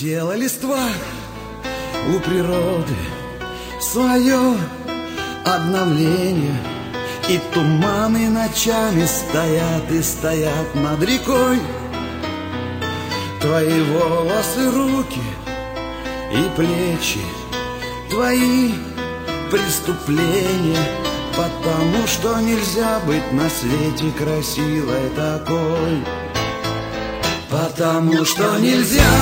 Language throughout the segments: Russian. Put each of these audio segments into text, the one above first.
Облетела листва у природы свое обновление, и туманы ночами стоят и стоят над рекой. Твои волосы, руки и плечи, твои преступления, потому что нельзя быть на свете красивой такой. Потому что нельзя,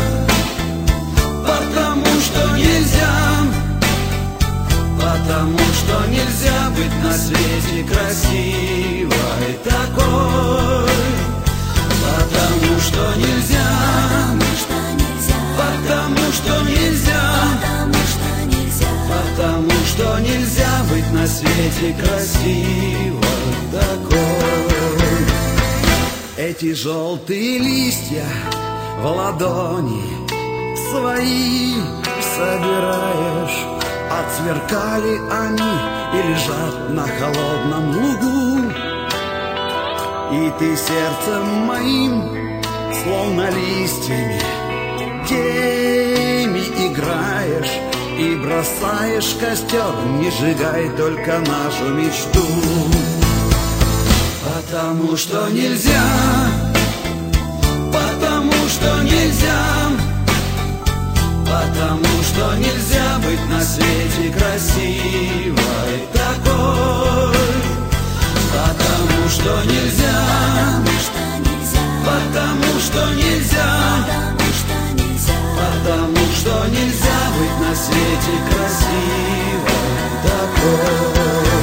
потому что нельзя, потому что нельзя быть на свете красивой такой. Потому что нельзя, потому что нельзя, потому что нельзя быть на свете красивой такой. Эти желтые листья в ладони свои собираешь, отсверкали они и лежат на холодном лугу. И ты сердцем моим, словно листьями, теми играешь и бросаешь в костер, не сжигай только нашу мечту. Потому что нельзя, потому что нельзя, потому что нельзя быть на свете красивой такой. Потому что нельзя, потому что нельзя, потому что нельзя быть на свете красивой такой.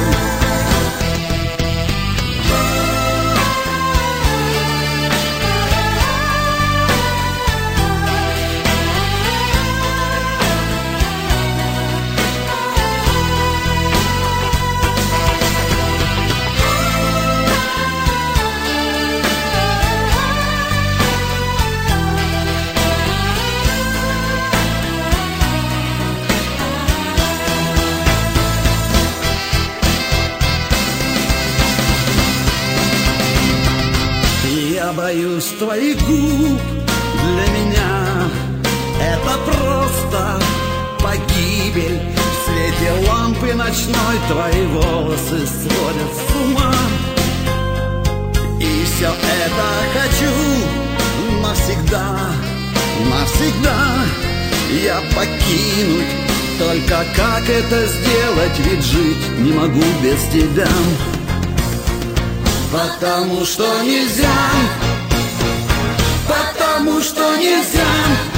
Я боюсь твоих губ, для меня это просто погибель. В свете лампы ночной твои волосы сводят с ума. И все это хочу навсегда, навсегда я покинуть. Только как это сделать, ведь жить не могу без тебя. Потому что нельзя, потому что нельзя,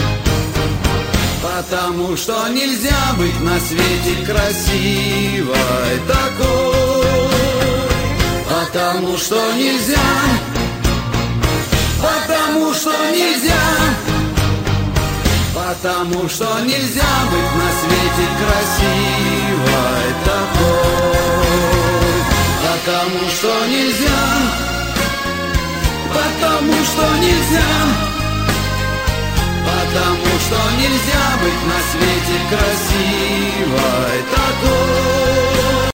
потому что нельзя быть на свете красивой такой. Потому что нельзя, потому что нельзя, потому что нельзя быть на свете красивой такой. Потому что нельзя, потому что нельзя, потому что нельзя быть на свете красивой.